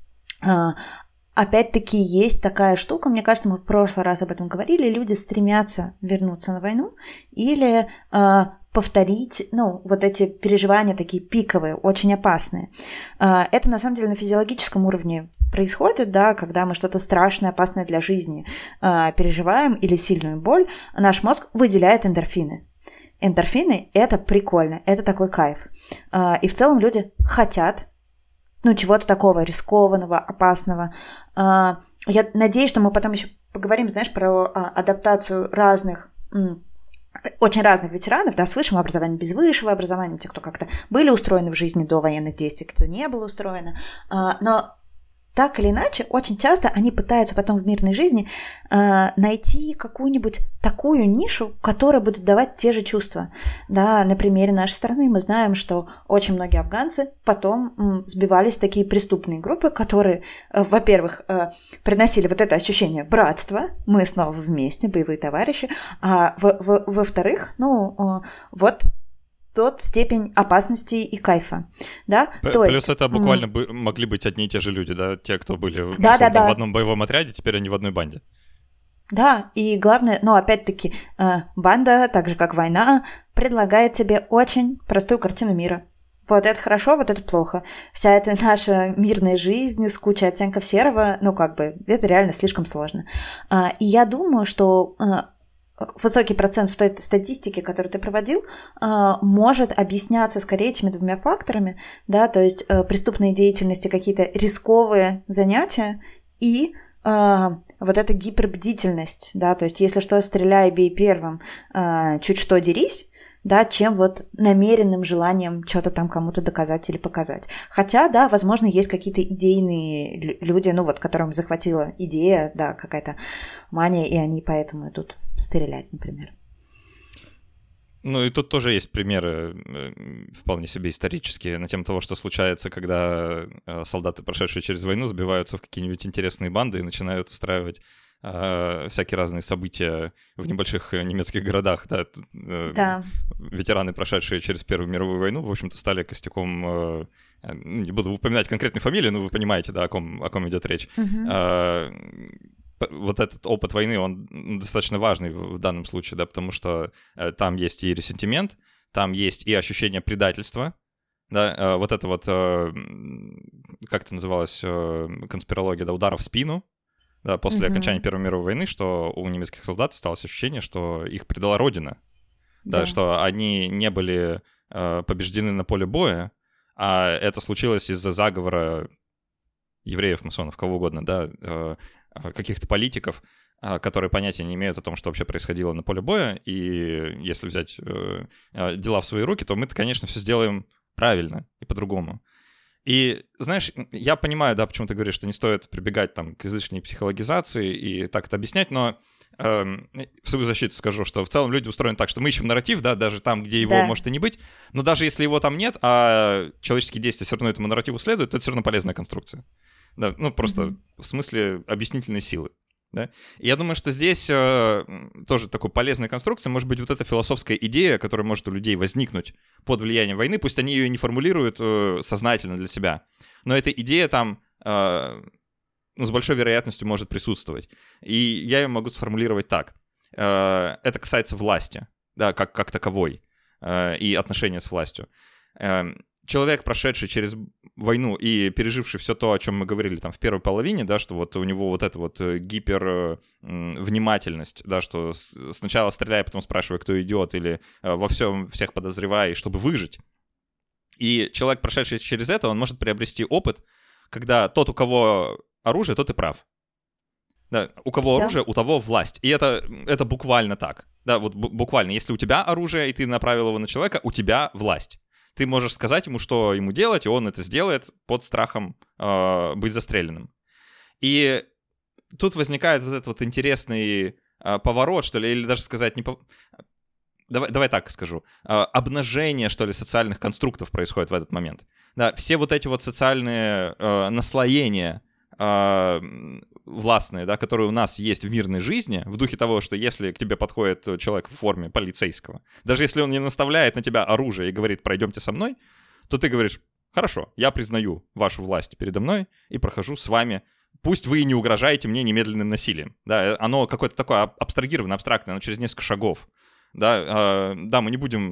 Опять-таки есть такая штука, мне кажется, мы в прошлый раз об этом говорили, люди стремятся вернуться на войну или э, повторить, ну, вот эти переживания такие пиковые, очень опасные. Э, это на самом деле на физиологическом уровне происходит, да, когда мы что-то страшное, опасное для жизни э, переживаем или сильную боль, наш мозг выделяет эндорфины. Эндорфины – это прикольно, это такой кайф. Э, и в целом люди хотят ну, чего-то такого рискованного, опасного. Я надеюсь, что мы потом еще поговорим, знаешь, про адаптацию разных, очень разных ветеранов, да, с высшим образованием, без высшего образования, те, кто как-то были устроены в жизни до военных действий, кто не был устроен. Но так или иначе, очень часто они пытаются потом в мирной жизни э, найти какую-нибудь такую нишу, которая будет давать те же чувства. Да, на примере нашей страны мы знаем, что очень многие афганцы потом м, сбивались в такие преступные группы, которые, э, во-первых, э, приносили вот это ощущение братства, мы снова вместе, боевые товарищи, а в- в- во-вторых, ну, э, вот тот степень опасности и кайфа, да, П- то Плюс есть, это м, буквально бы, могли быть одни и те же люди, да, те, кто были ну, Да, да, условно, да. в одном боевом отряде, теперь они в одной банде. Да, и главное, ну, опять-таки, э, банда, так же как война, предлагает тебе очень простую картину мира. Вот это хорошо, вот это плохо. Вся эта наша мирная жизнь с кучей оттенков серого, ну, как бы, это реально слишком сложно. А, и я думаю, что э, высокий процент в той статистике, которую ты проводил, э, может объясняться скорее этими двумя факторами, да, то есть э, преступные деятельности, какие-то рисковые занятия и Uh, вот эта гипербдительность, да, то есть если что, стреляй, бей первым, uh, чуть что дерись, да, чем вот намеренным желанием что-то там кому-то доказать или показать. Хотя, да, возможно, есть какие-то идейные люди, ну вот, которым захватила идея, да, какая-то мания, и они поэтому идут стрелять, например. Ну и тут тоже есть примеры э, вполне себе исторические на тему того, что случается, когда э, солдаты, прошедшие через войну, сбиваются в какие-нибудь интересные банды и начинают устраивать э, всякие разные события в небольших немецких городах. Да, э, Да. Ветераны, прошедшие через Первую мировую войну, в общем-то, стали костяком... Э, не буду упоминать конкретные фамилии, но вы понимаете, да, о ком, о ком идет речь. Угу. Э, вот этот опыт войны, он достаточно важный в данном случае, да, потому что э, там есть и ресентимент, там есть и ощущение предательства, да, э, вот это вот, э, как это называлось, э, конспирология, да, удара в спину, да, после mm-hmm. окончания Первой мировой войны, что у немецких солдат осталось ощущение, что их предала Родина, да, yeah. что они не были э, побеждены на поле боя, а это случилось из-за заговора евреев, масонов, кого угодно, да, э, каких-то политиков, которые понятия не имеют о том, что вообще происходило на поле боя, и если взять э, дела в свои руки, то мы-то, конечно, все сделаем правильно и по-другому. И, знаешь, я понимаю, да, почему ты говоришь, что не стоит прибегать там к излишней психологизации и так это объяснять, но э, в свою защиту скажу, что в целом люди устроены так, что мы ищем нарратив, да, даже там, где его да. может и не быть, но даже если его там нет, а человеческие действия все равно этому нарративу следуют, то это все равно полезная конструкция. Да, ну, просто mm-hmm. в смысле объяснительной силы. Да? И я думаю, что здесь э, тоже такой полезной конструкцией может быть вот эта философская идея, которая может у людей возникнуть под влиянием войны, пусть они ее не формулируют э, сознательно для себя, но эта идея там э, ну, с большой вероятностью может присутствовать. И я ее могу сформулировать так. Э, это касается власти, да, как, как таковой, э, и отношения с властью. Э, Человек, прошедший через войну и переживший все то, о чем мы говорили там в первой половине, да, что вот у него вот эта вот гипервнимательность, да, что сначала стреляй, потом спрашивай, кто идет, или во всем всех подозревай, чтобы выжить. И человек, прошедший через это, он может приобрести опыт, когда тот, у кого оружие, тот и прав. Да, у кого да. оружие, у того власть. И это, это буквально так. Да, вот буквально. Если у тебя оружие, и ты направил его на человека, у тебя власть. Ты можешь сказать ему, что ему делать, и он это сделает под страхом э, быть застреленным. И тут возникает вот этот вот интересный э, поворот, что ли, или даже сказать, не по... давай, давай так скажу, обнажение, что ли, социальных конструктов происходит в этот момент. Да, все вот эти вот социальные э, наслоения э, властные, да, которые у нас есть в мирной жизни, в духе того, что если к тебе подходит человек в форме полицейского, даже если он не наставляет на тебя оружие и говорит «пройдемте со мной», то ты говоришь «хорошо, я признаю вашу власть передо мной и прохожу с вами. Пусть вы и не угрожаете мне немедленным насилием». Да, оно какое-то такое абстрагированное, абстрактное, оно через несколько шагов. Да, э, да, мы не будем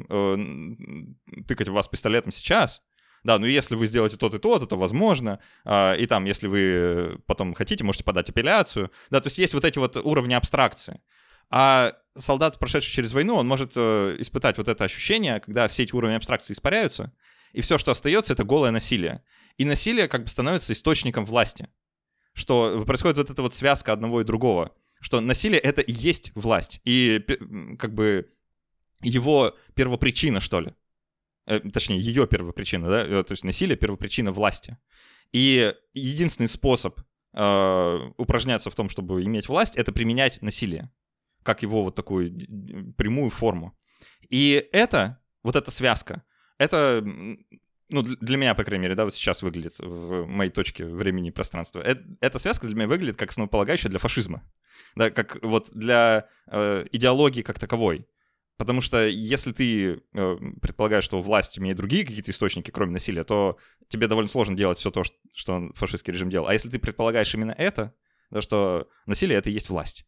э, тыкать в вас пистолетом сейчас. Да, но если вы сделаете то-то и то-то, то возможно. Э, и там, если вы потом хотите, можете подать апелляцию. Да, то есть есть вот эти вот уровни абстракции. А солдат, прошедший через войну, он может э, испытать вот это ощущение, когда все эти уровни абстракции испаряются, и все, что остается, это голое насилие. И насилие как бы становится источником власти. Что происходит вот эта вот связка одного и другого. Что насилие — это и есть власть. И как бы его первопричина, что ли. Э, точнее, ее первопричина, да? То есть насилие — первопричина власти. И единственный способ э, упражняться в том, чтобы иметь власть, это применять насилие. Как его вот такую прямую форму. И это, вот эта связка, это... Ну, для меня, по крайней мере, да, вот сейчас выглядит в моей точке времени и пространства. Эта связка для меня выглядит как основополагающая для фашизма. Да, как вот для э, идеологии как таковой. Потому что если ты э, предполагаешь, что власть имеет другие какие-то источники, кроме насилия, то тебе довольно сложно делать все то, что фашистский режим делал. А если ты предполагаешь именно это, да, что насилие — это и есть власть,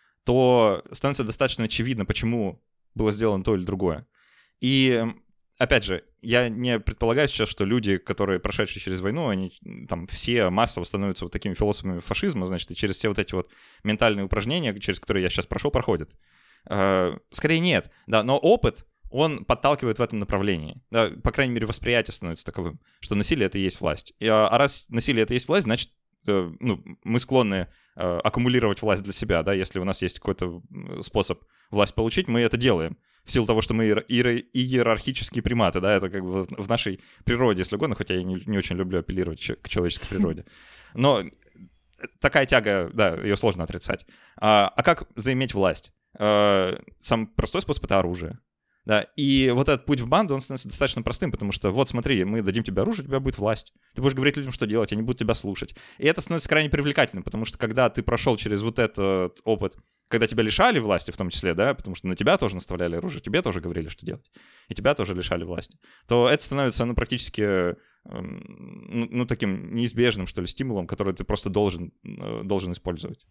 то становится достаточно очевидно, почему было сделано то или другое. И... Опять же, я не предполагаю сейчас, что люди, которые прошедшие через войну, они там все массово становятся вот такими философами фашизма, значит, и через все вот эти вот ментальные упражнения, через которые я сейчас прошел, проходят. Скорее нет, да, но опыт, он подталкивает в этом направлении. Да, по крайней мере, восприятие становится таковым, что насилие — это и есть власть. И, а раз насилие — это и есть власть, значит, ну, мы склонны аккумулировать власть для себя, да, если у нас есть какой-то способ власть получить, мы это делаем. В силу того, что мы иерархические приматы, да, это как бы в нашей природе, если угодно, хотя я не, не очень люблю апеллировать к человеческой природе. Но такая тяга, да, ее сложно отрицать. А, а как заиметь власть? А, самый простой способ — это оружие. Да, и вот этот путь в банду, он становится достаточно простым, потому что вот смотри, мы дадим тебе оружие, у тебя будет власть. Ты будешь говорить людям, что делать, они будут тебя слушать. И это становится крайне привлекательным, потому что когда ты прошел через вот этот опыт, когда тебя лишали власти в том числе, да, потому что на тебя тоже наставляли оружие, тебе тоже говорили, что делать, и тебя тоже лишали власти, то это становится, ну, практически, ну, ну таким неизбежным, что ли, стимулом, который ты просто должен, должен использовать.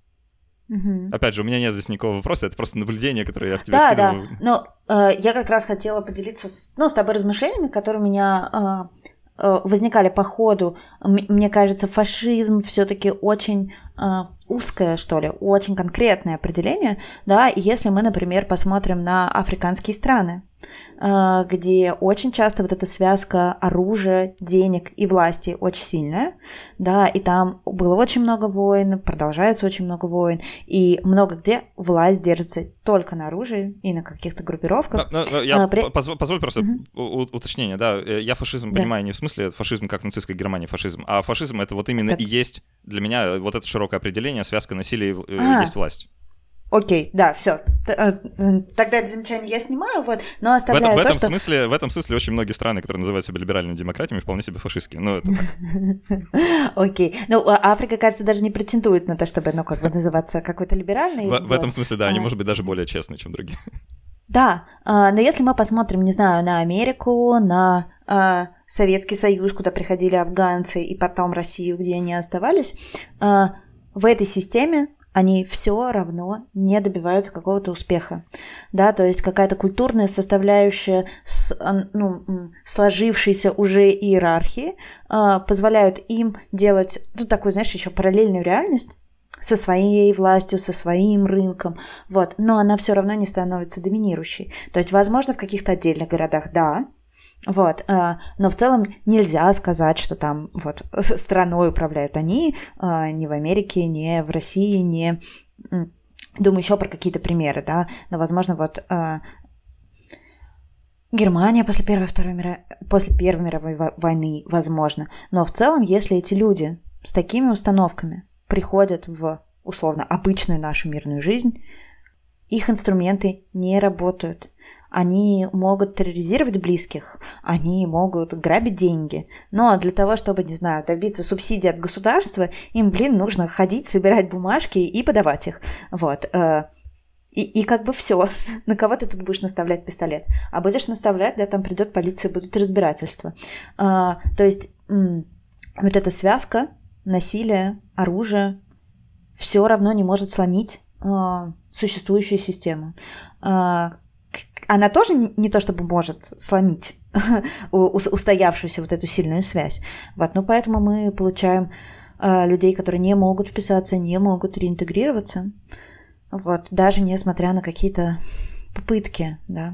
Угу. Опять же, у меня нет здесь никакого вопроса, это просто наблюдение, которое я в тебе да, вкидываю. Да, но э, я как раз хотела поделиться с, ну, с тобой размышлениями, которые у меня э, э, возникали по ходу. М- мне кажется, фашизм все-таки очень э, узкое, что ли, очень конкретное определение, да, и если мы, например, посмотрим на африканские страны, э, где очень часто вот эта связка оружия, денег и власти очень сильная, да, и там было очень много войн, продолжается очень много войн, и много где власть держится только на оружии и на каких-то группировках. Но, но, я, а, при... позв... Позволь просто угу. уточнение, да, я фашизм да. понимаю не в смысле фашизм как в нацистской Германии фашизм, а фашизм — это вот именно так. и есть для меня вот это широкое определение, связка насилия и а. есть власть. Окей, да, все. Тогда это замечание я снимаю, вот, но оставляю в, в, то, этом что... смысле, в этом смысле очень многие страны, которые называют себя либеральными демократиями, вполне себе фашистские. Ну, это Окей. Ну, Африка, кажется, даже не претендует на то, чтобы, ну, как бы называться какой-то либеральной. В, в этом смысле, да, они, может быть, даже более честные, чем другие. Да, но если мы посмотрим, не знаю, на Америку, на Советский Союз, куда приходили афганцы, и потом Россию, где они оставались, в этой системе они все равно не добиваются какого-то успеха, да, то есть какая-то культурная составляющая, ну, сложившейся уже иерархии позволяют им делать, ну, такую, знаешь, еще параллельную реальность со своей властью, со своим рынком, вот, но она все равно не становится доминирующей. То есть, возможно, в каких-то отдельных городах, да, вот, но в целом нельзя сказать, что там вот страной управляют они, ни в Америке, ни в России, ни... Думаю еще про какие-то примеры, да, но, возможно, вот Германия после Первой, Второй мира... после Первой мировой войны, возможно, но в целом, если эти люди с такими установками приходят в, условно, обычную нашу мирную жизнь, их инструменты не работают. Они могут терроризировать близких, они могут грабить деньги. Но для того, чтобы, не знаю, добиться субсидий от государства, им, блин, нужно ходить, собирать бумажки и подавать их. Вот. И, и как бы все. На кого ты тут будешь наставлять пистолет? А будешь наставлять, да, там придет полиция, будут разбирательства. А, то есть м- вот эта связка насилия, оружия все равно не может сломить а, существующую систему. А, она тоже не, не то чтобы может сломить устоявшуюся вот эту сильную связь. Вот, ну поэтому мы получаем а, людей, которые не могут вписаться, не могут реинтегрироваться. Вот, даже несмотря на какие-то попытки, да.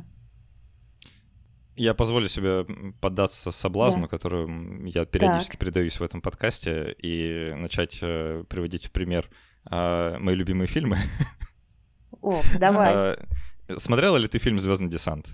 Я позволю себе поддаться соблазну, да. которому я периодически так. предаюсь в этом подкасте, и начать э, приводить в пример э, мои любимые фильмы. О, давай. Смотрела ли ты фильм «Звездный десант»?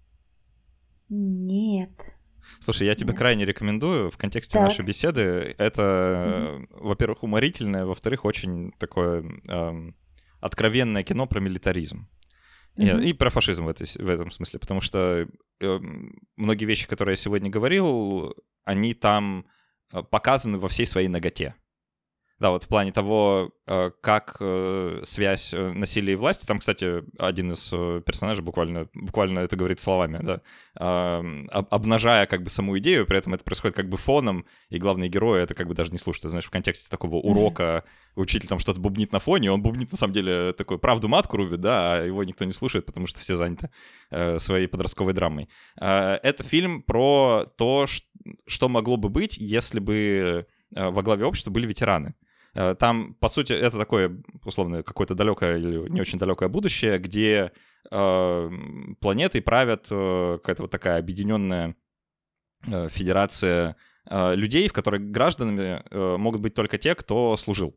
Нет. Слушай, я тебе Нет. крайне рекомендую в контексте так. нашей беседы. Это, угу. во-первых, уморительное, во-вторых, очень такое... Э, откровенное кино про милитаризм. Mm-hmm. И, и про фашизм в, этой, в этом смысле, потому что э, многие вещи, которые я сегодня говорил, они там показаны во всей своей наготе. Да, вот в плане того, э, как э, связь насилия и власти, там, кстати, один из э, персонажей буквально, буквально это говорит словами, да, э, обнажая как бы саму идею, при этом это происходит как бы фоном, и главные герои это как бы даже не слушают. Знаешь, в контексте такого урока учитель там что-то бубнит на фоне, он бубнит на самом деле такой правду матку рубит, да, а его никто не слушает, потому что все заняты э, своей подростковой драмой. Э, это фильм про то, что могло бы быть, если бы э, во главе общества были ветераны. Там, по сути, это такое, условно, какое-то далекое или не очень далекое будущее, где э, планетой правят э, какая-то вот такая объединенная э, федерация э, людей, в которой гражданами э, могут быть только те, кто служил.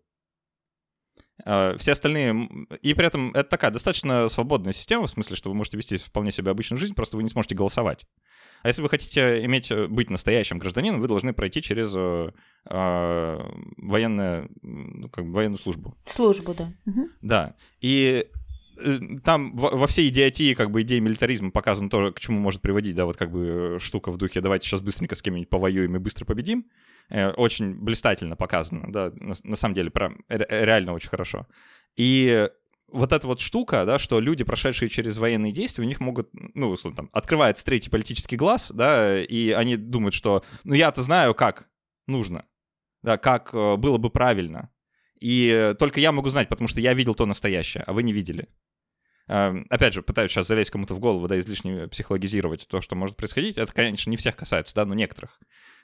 Э, все остальные... И при этом это такая достаточно свободная система, в смысле, что вы можете вести вполне себе обычную жизнь, просто вы не сможете голосовать. А если вы хотите иметь, быть настоящим гражданином, вы должны пройти через э, э, военную, ну, как бы военную службу. Службу, да. Угу. Да. И э, там во, во всей идиотии, как бы, идеи милитаризма показано то, к чему может приводить, да, вот как бы штука в духе «давайте сейчас быстренько с кем-нибудь повоюем и быстро победим». Э, очень блистательно показано, да, на, на самом деле, прям ре, реально очень хорошо. И... Вот эта вот штука, да, что люди, прошедшие через военные действия, у них могут, ну, условно, там, открывается третий политический глаз, да, и они думают, что, ну, я-то знаю, как нужно, да, как было бы правильно, и только я могу знать, потому что я видел то настоящее, а вы не видели. Опять же, пытаюсь сейчас залезть кому-то в голову, да, излишне психологизировать то, что может происходить, это, конечно, не всех касается, да, но некоторых.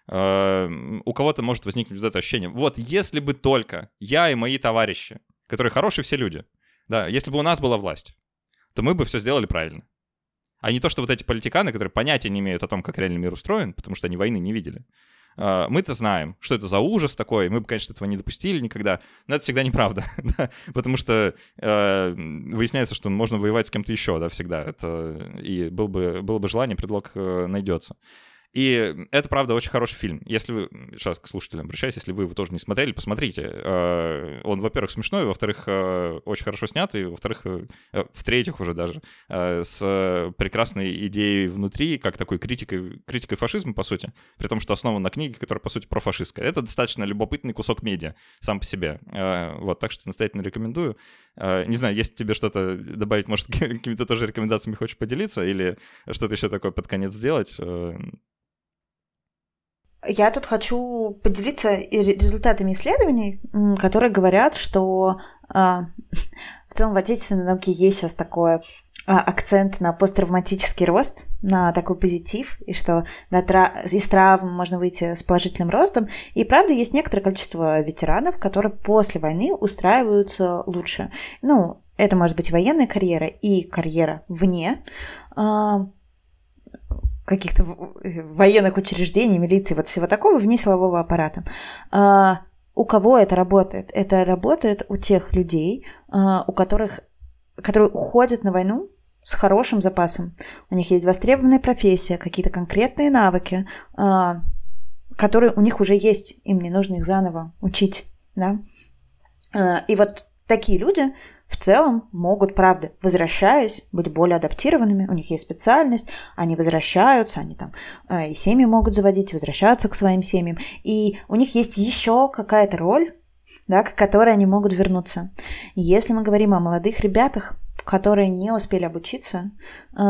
У кого-то может возникнуть вот это ощущение, вот, если бы только я и мои товарищи, которые хорошие все люди, да, если бы у нас была власть, то мы бы все сделали правильно. А не то, что вот эти политиканы, которые понятия не имеют о том, как реальный мир устроен, потому что они войны не видели. Мы-то знаем, что это за ужас такой, мы бы, конечно, этого не допустили никогда, но это всегда неправда, да? Потому что э, выясняется, что можно воевать с кем-то еще, да, всегда. Это, и был бы, было бы желание, предлог э, найдется. И это, правда, очень хороший фильм. Если вы... Сейчас к слушателям обращаюсь, если вы его тоже не смотрели, посмотрите. Он, во-первых, смешной, во-вторых, очень хорошо снят, и, во-вторых, в-третьих уже даже, с прекрасной идеей внутри, как такой критикой, критикой фашизма, по сути, при том, что основан на книге, которая, по сути, профашистская. Это достаточно любопытный кусок медиа сам по себе. Вот, так что настоятельно рекомендую. Не знаю, если тебе что-то добавить, может, какими-то тоже рекомендациями хочешь поделиться, или что-то еще такое под конец сделать. Я тут хочу поделиться результатами исследований, которые говорят, что а, в целом в отечественной науке есть сейчас такой а, акцент на посттравматический рост, на такой позитив, и что да, тра- из травм можно выйти с положительным ростом. И правда, есть некоторое количество ветеранов, которые после войны устраиваются лучше. Ну, это может быть военная карьера и карьера вне а, каких-то военных учреждений, милиции, вот всего такого, вне силового аппарата. А, у кого это работает? Это работает у тех людей, а, у которых, которые уходят на войну с хорошим запасом. У них есть востребованная профессия, какие-то конкретные навыки, а, которые у них уже есть, им не нужно их заново учить. Да? А, и вот такие люди в целом могут, правда, возвращаясь, быть более адаптированными, у них есть специальность, они возвращаются, они там э, и семьи могут заводить, возвращаются к своим семьям, и у них есть еще какая-то роль, да, к которой они могут вернуться. Если мы говорим о молодых ребятах, которые не успели обучиться, э,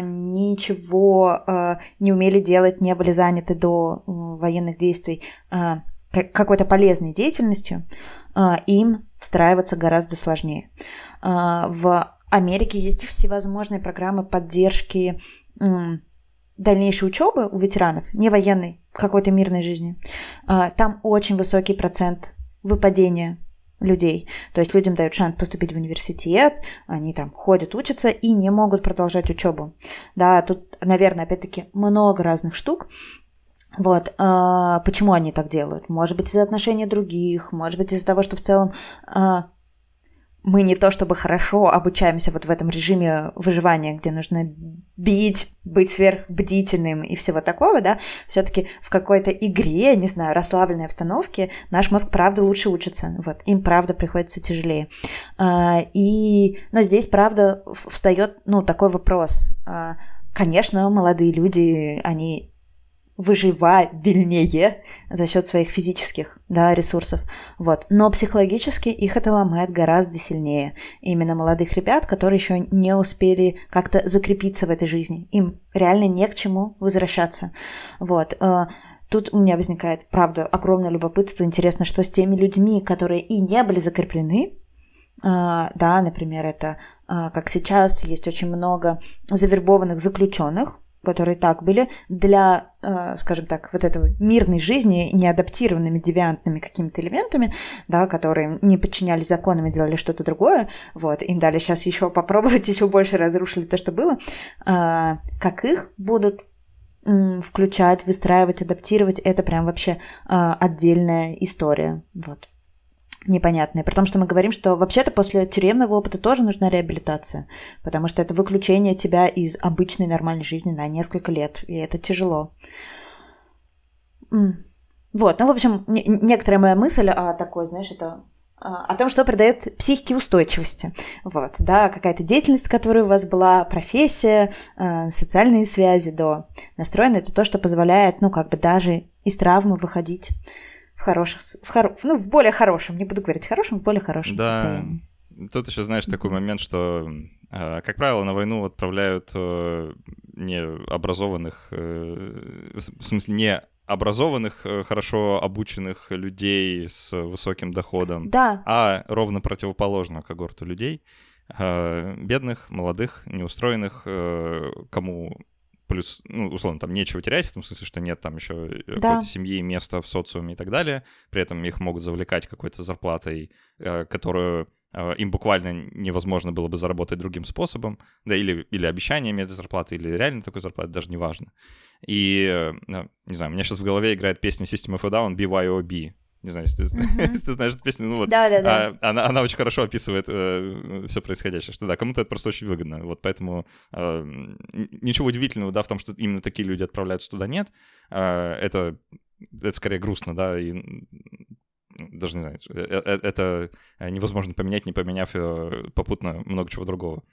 ничего э, не умели делать, не были заняты до э, военных действий э, какой-то полезной деятельностью, э, им встраиваться гораздо сложнее. Э, в Америке есть всевозможные программы поддержки э, дальнейшей учебы у ветеранов, не военной, какой-то мирной жизни. Э, там очень высокий процент выпадения людей. То есть людям дают шанс поступить в университет, они там ходят, учатся и не могут продолжать учебу. Да, тут, наверное, опять-таки много разных штук. Вот, а, почему они так делают? Может быть, из-за отношения других, может быть, из-за того, что в целом а, мы не то чтобы хорошо обучаемся вот в этом режиме выживания, где нужно бить, быть сверхбдительным и всего такого, да, все-таки в какой-то игре, не знаю, расслабленной обстановке наш мозг, правда, лучше учится, вот, им, правда, приходится тяжелее. А, и, но здесь, правда, встает, ну, такой вопрос. А, конечно, молодые люди, они выживабельнее за счет своих физических, да, ресурсов, вот. Но психологически их это ломает гораздо сильнее. Именно молодых ребят, которые еще не успели как-то закрепиться в этой жизни. Им реально не к чему возвращаться. Вот. Тут у меня возникает, правда, огромное любопытство. Интересно, что с теми людьми, которые и не были закреплены, да, например, это, как сейчас, есть очень много завербованных заключенных, которые так были для, э, скажем так, вот этого мирной жизни, неадаптированными, девиантными какими-то элементами, да, которые не подчинялись законам и делали что-то другое, вот, им дали сейчас еще попробовать, еще больше разрушили то, что было, э, как их будут э, включать, выстраивать, адаптировать, это прям вообще э, отдельная история, вот. Непонятные. При том, что мы говорим, что вообще-то после тюремного опыта тоже нужна реабилитация, потому что это выключение тебя из обычной нормальной жизни на несколько лет, и это тяжело. Вот, ну, в общем, некоторая моя мысль о такой, знаешь, это о том, что придает психике устойчивости. Вот, да, какая-то деятельность, которая у вас была, профессия, социальные связи, да, настроено это то, что позволяет, ну, как бы даже из травмы выходить в хороших, в хоро... ну, в более хорошем, не буду говорить хорошем, в более хорошем да. состоянии. Тут еще, знаешь, такой момент, что, как правило, на войну отправляют необразованных, в смысле, не образованных, хорошо обученных людей с высоким доходом, да. а ровно противоположную когорту людей, бедных, молодых, неустроенных, кому... Плюс, ну, условно, там нечего терять, в том смысле, что нет там еще да. какой-то семьи, места в социуме и так далее. При этом их могут завлекать какой-то зарплатой, э, которую э, им буквально невозможно было бы заработать другим способом, да, или, или обещаниями этой зарплаты, или реально такой зарплаты, даже не важно. И, э, не знаю, у меня сейчас в голове играет песня System of a Down би вай о би. Не знаю, если ты, uh-huh. если ты знаешь эту песню, ну вот, да, да, да. А, она, она очень хорошо описывает э, все происходящее, что да, кому-то это просто очень выгодно, вот поэтому э, ничего удивительного, да, в том, что именно такие люди отправляются туда, нет, э, это, это скорее грустно, да, и даже не знаю, это, это невозможно поменять, не поменяв попутно много чего другого.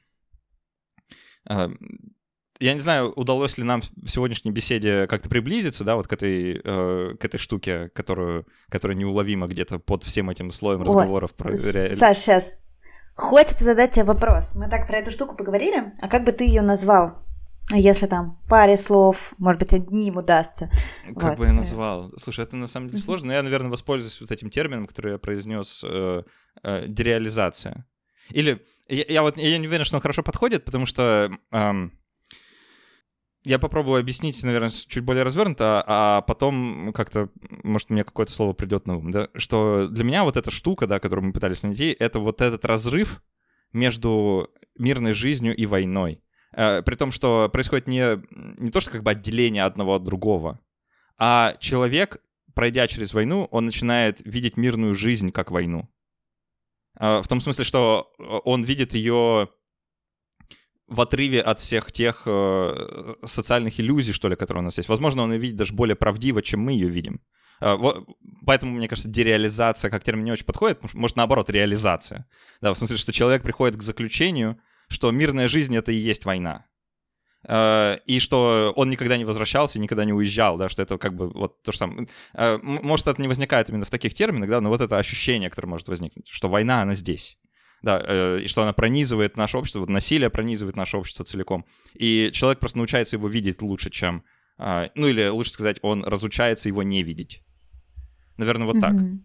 Я не знаю, удалось ли нам в сегодняшней беседе как-то приблизиться, да, вот к этой, э, к этой штуке, которую, которая неуловима где-то под всем этим слоем разговоров. Ой, про... Саш, сейчас. Хочется задать тебе вопрос. Мы так про эту штуку поговорили, а как бы ты ее назвал? Если там паре слов, может быть, одним удастся. Как вот. бы я назвал? Слушай, это на самом деле сложно, но я, наверное, воспользуюсь вот этим термином, который я произнес, э, э, дереализация. Или, я, я вот я не уверен, что он хорошо подходит, потому что... Э, Я попробую объяснить, наверное, чуть более развернуто, а потом как-то, может, мне какое-то слово придет на ум, да, что для меня вот эта штука, да, которую мы пытались найти, это вот этот разрыв между мирной жизнью и войной. При том, что происходит не, не то, что как бы отделение одного от другого, а человек, пройдя через войну, он начинает видеть мирную жизнь как войну. В том смысле, что он видит ее... в отрыве от всех тех э, социальных иллюзий, что ли, которые у нас есть. Возможно, он ее видит даже более правдиво, чем мы ее видим. Поэтому, мне кажется, дереализация как термин не очень подходит, может, наоборот, реализация. Да, в смысле, что человек приходит к заключению, что мирная жизнь — это и есть война. И что он никогда не возвращался, никогда не уезжал, да, что это как бы вот то же самое. Может, это не возникает именно в таких терминах, да, но вот это ощущение, которое может возникнуть, что война, она здесь. Да, и что она пронизывает наше общество, вот насилие пронизывает наше общество целиком. И человек просто научается его видеть лучше, чем... Ну или, лучше сказать, он разучается его не видеть. Наверное, вот так. Мгм.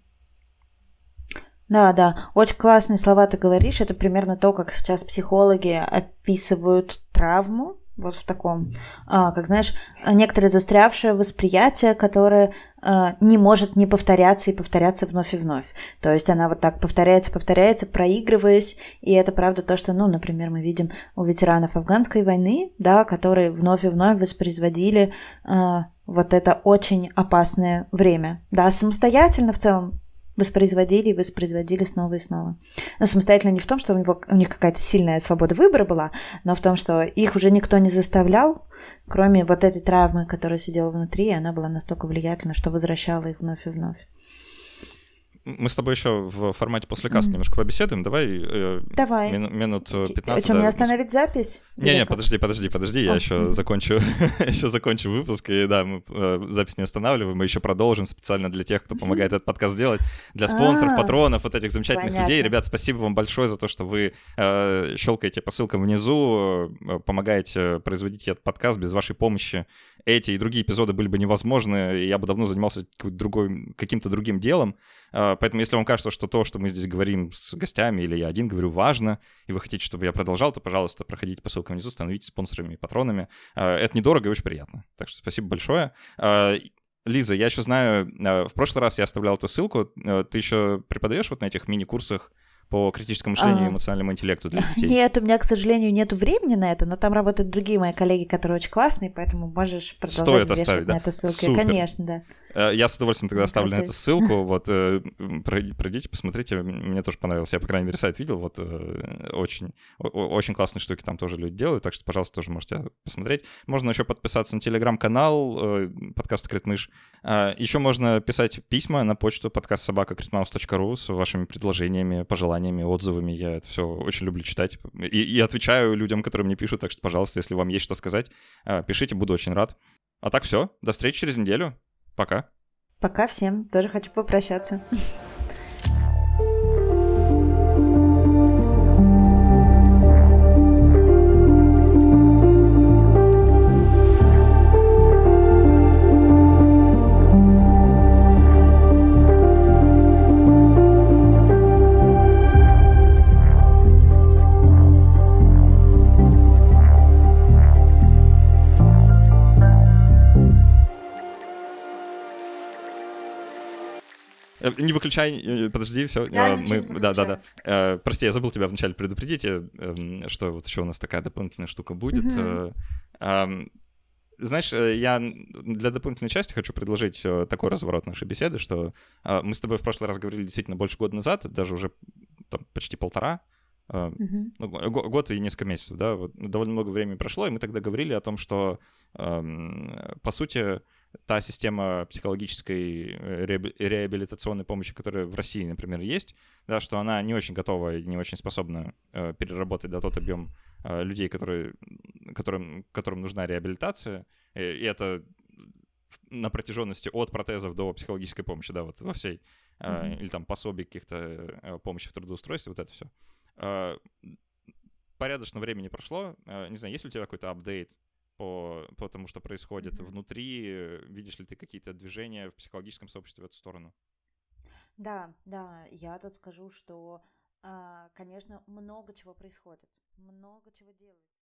Да, да, очень классные слова ты говоришь. Это примерно то, как сейчас психологи описывают травму. Вот в таком, а, как знаешь, некоторое застрявшее восприятие, которое а, не может не повторяться и повторяться вновь и вновь. То есть она вот так повторяется, повторяется, проигрываясь. И это правда то, что, ну, например, мы видим у ветеранов афганской войны, да, которые вновь и вновь воспроизводили а, вот это очень опасное время. Да, самостоятельно в целом воспроизводили и воспроизводили снова и снова. Но самостоятельно не в том, что у, него, у них какая-то сильная свобода выбора была, но в том, что их уже никто не заставлял, кроме вот этой травмы, которая сидела внутри, и она была настолько влиятельна, что возвращала их вновь и вновь. Мы с тобой еще в формате после каста mm. немножко побеседуем. Давай, э, Давай. Мину, минут пятнадцать. Что, да, мне остановить запись? Не-не, подожди, подожди, подожди, я еще mm-hmm. закончу, еще закончу выпуск, и да, мы э, запись не останавливаем, мы еще продолжим специально для тех, кто помогает этот подкаст делать, для спонсоров, патронов, вот этих замечательных Понятно. людей. Ребят, спасибо вам большое за то, что вы э, щелкаете по ссылкам внизу, э, помогаете производить этот подкаст. Без вашей помощи эти и другие эпизоды были бы невозможны, и я бы давно занимался другой, каким-то другим делом. Поэтому если вам кажется, что то, что мы здесь говорим с гостями, или я один говорю, важно, и вы хотите, чтобы я продолжал, то, пожалуйста, проходите по ссылкам внизу, становитесь спонсорами и патронами. Это недорого и очень приятно. Так что спасибо большое. Лиза, я еще знаю, в прошлый раз я оставлял эту ссылку. Ты еще преподаешь вот на этих мини-курсах по критическому мышлению и эмоциональному интеллекту для детей? Нет, у меня, к сожалению, нет времени на это, но там работают другие мои коллеги, которые очень классные, поэтому можешь продолжать Стоит вешать оставить, на да? эту ссылку. Супер. Конечно, да. Я с удовольствием тогда Ну, оставлю на крутой. эту ссылку. Вот, пройдите, посмотрите. Мне тоже понравилось. Я, по крайней мере, сайт видел. Вот очень, очень классные штуки там тоже люди делают. Так что, пожалуйста, тоже можете посмотреть. Можно еще подписаться на телеграм-канал подкаста Критмыш. Еще можно писать письма на почту подкаст собака критмаус точка ру с вашими предложениями, пожеланиями, отзывами. Я это все очень люблю читать. И, и отвечаю людям, которые мне пишут. Так что, пожалуйста, если вам есть что сказать, пишите, буду очень рад. А так все. До встречи через неделю. Пока. Пока всем. Тоже хочу попрощаться. Не выключай, подожди, все. Я Мы, да, да, да. Прости, я забыл тебя вначале предупредить, что вот еще у нас такая дополнительная штука будет. Uh-huh. Знаешь, я для дополнительной части хочу предложить такой разворот нашей беседы, что мы с тобой в прошлый раз говорили действительно больше года назад, даже уже там, почти полтора, uh-huh. ну, год и несколько месяцев, да, вот, довольно много времени прошло, и мы тогда говорили о том, что, по сути, та система психологической реабилитационной помощи, которая в России, например, есть, да, что она не очень готова и не очень способна э, переработать да, тот объем э, людей, которые, которым, которым нужна реабилитация, и, и это на протяженности от протезов до психологической помощи, да, вот во всей, э, mm-hmm. или там пособий каких-то э, помощи в трудоустройстве, вот это все. Э, порядочно времени прошло, э, не знаю, есть ли у тебя какой-то апдейт По, по тому, что происходит mm-hmm. внутри? Видишь ли ты какие-то движения в психологическом сообществе в эту сторону? Да, да, я тут скажу, что, конечно, много чего происходит, много чего делается.